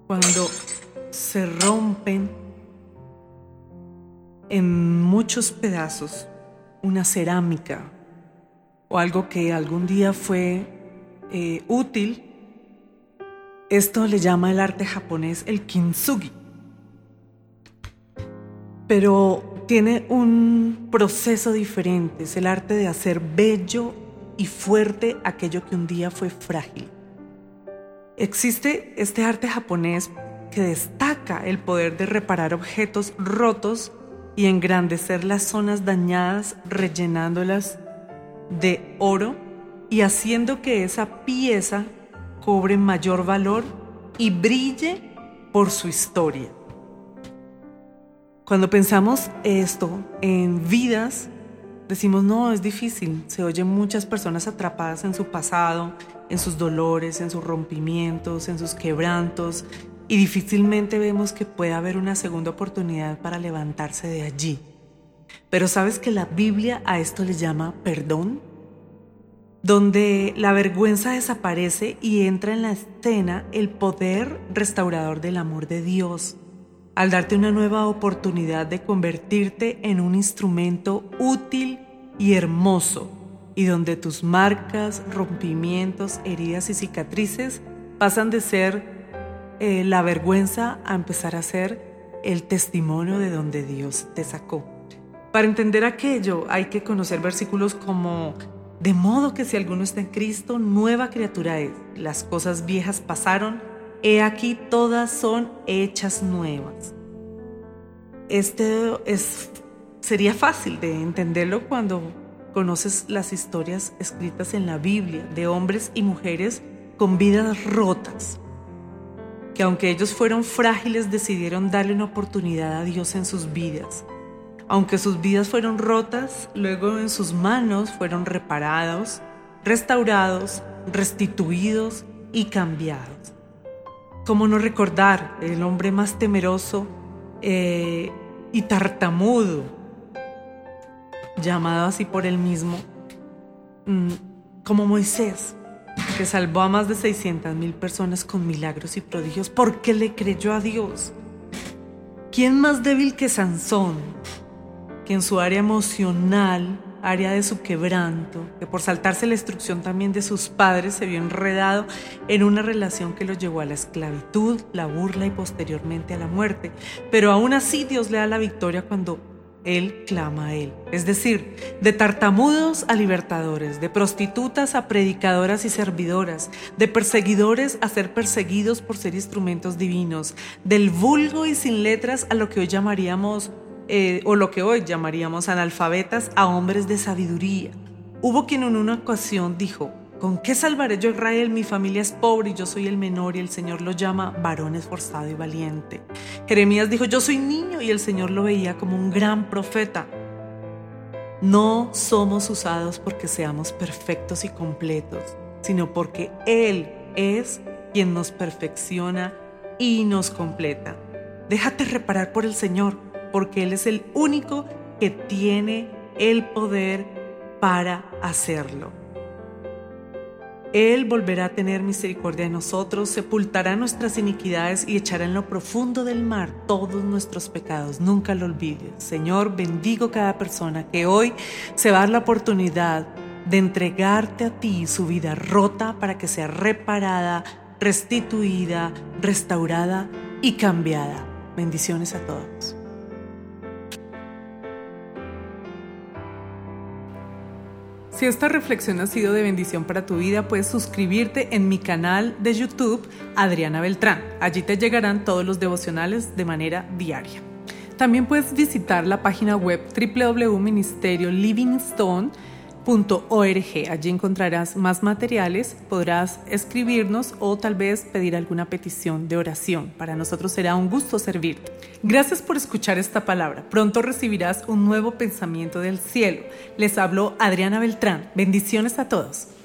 cuando se rompen en muchos pedazos una cerámica o algo que algún día fue útil. Esto le llama el arte japonés el kintsugi, pero tiene un proceso diferente. Es el arte de hacer bello y fuerte aquello que un día fue frágil. Existe este arte japonés que destaca el poder de reparar objetos rotos y engrandecer las zonas dañadas, rellenándolas de oro y haciendo que esa pieza cobre mayor valor y brille por su historia. Cuando pensamos esto en vidas, decimos no, es difícil. Se oyen muchas personas atrapadas en su pasado, en sus dolores, en sus rompimientos, en sus quebrantos, y difícilmente vemos que pueda haber una segunda oportunidad para levantarse de allí. Pero ¿sabes que la Biblia a esto le llama perdón? Donde la vergüenza desaparece y entra en la escena el poder restaurador del amor de Dios, al darte una nueva oportunidad de convertirte en un instrumento útil y hermoso, y donde tus marcas, rompimientos, heridas y cicatrices pasan de ser la vergüenza a empezar a ser el testimonio de donde Dios te sacó. Para entender aquello hay que conocer versículos como: de modo que si alguno está en Cristo, nueva criatura es. Las cosas viejas pasaron, he aquí todas son hechas nuevas. Sería fácil de entenderlo cuando conoces las historias escritas en la Biblia de hombres y mujeres con vidas rotas, que aunque ellos fueron frágiles, decidieron darle una oportunidad a Dios en sus vidas. Aunque sus vidas fueron rotas, luego en sus manos fueron reparados, restaurados, restituidos y cambiados. ¿Cómo no recordar el hombre más temeroso y tartamudo, llamado así por él mismo, como Moisés, que salvó a más de 600,000 personas con milagros y prodigios porque le creyó a Dios? ¿Quién más débil que Sansón, que en su área emocional, área de su quebranto, que por saltarse la instrucción también de sus padres se vio enredado en una relación que lo llevó a la esclavitud, la burla y posteriormente a la muerte? Pero aún así Dios le da la victoria cuando Él clama a Él. Es decir, de tartamudos a libertadores, de prostitutas a predicadoras y servidoras, de perseguidores a ser perseguidos por ser instrumentos divinos, del vulgo y sin letras a lo que hoy llamaríamos analfabetas, a hombres de sabiduría. Hubo quien en una ocasión dijo: ¿con qué salvaré yo a Israel? Mi familia es pobre y yo soy el menor, y el Señor lo llama varón esforzado y valiente. Jeremías dijo: yo soy niño, y el Señor lo veía como un gran profeta. No somos usados porque seamos perfectos y completos, sino porque Él es quien nos perfecciona y nos completa. Déjate reparar por el Señor, porque Él es el único que tiene el poder para hacerlo. Él volverá a tener misericordia de nosotros, sepultará nuestras iniquidades y echará en lo profundo del mar todos nuestros pecados. Nunca lo olvides. Señor, bendigo cada persona que hoy se va a dar la oportunidad de entregarte a ti su vida rota para que sea reparada, restituida, restaurada y cambiada. Bendiciones a todos. Si esta reflexión ha sido de bendición para tu vida, puedes suscribirte en mi canal de YouTube, Adriana Beltrán. Allí te llegarán todos los devocionales de manera diaria. También puedes visitar la página web www.ministeriolivingstone.org. Allí encontrarás más materiales, podrás escribirnos o tal vez pedir alguna petición de oración. Para nosotros será un gusto servirte. Gracias por escuchar esta palabra. Pronto recibirás un nuevo pensamiento del cielo. Les habló Adriana Beltrán. Bendiciones a todos.